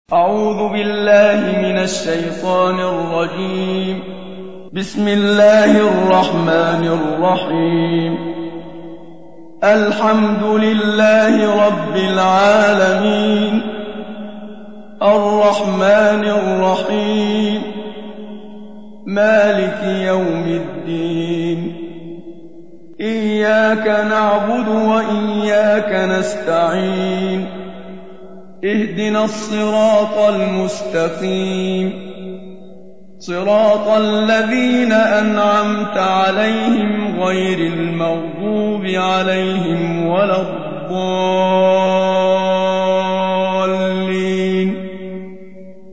أعوذ بالله من الشيطان الرجيم. بسم الله الرحمن الرحيم. الحمد لله رب العالمين، الرحمن الرحيم، مالك يوم الدين. إياك نعبد وإياك نستعين. اهدنا الصراط المستقيم، صراط الذين أنعمت عليهم غير المغضوب عليهم ولا الضالين.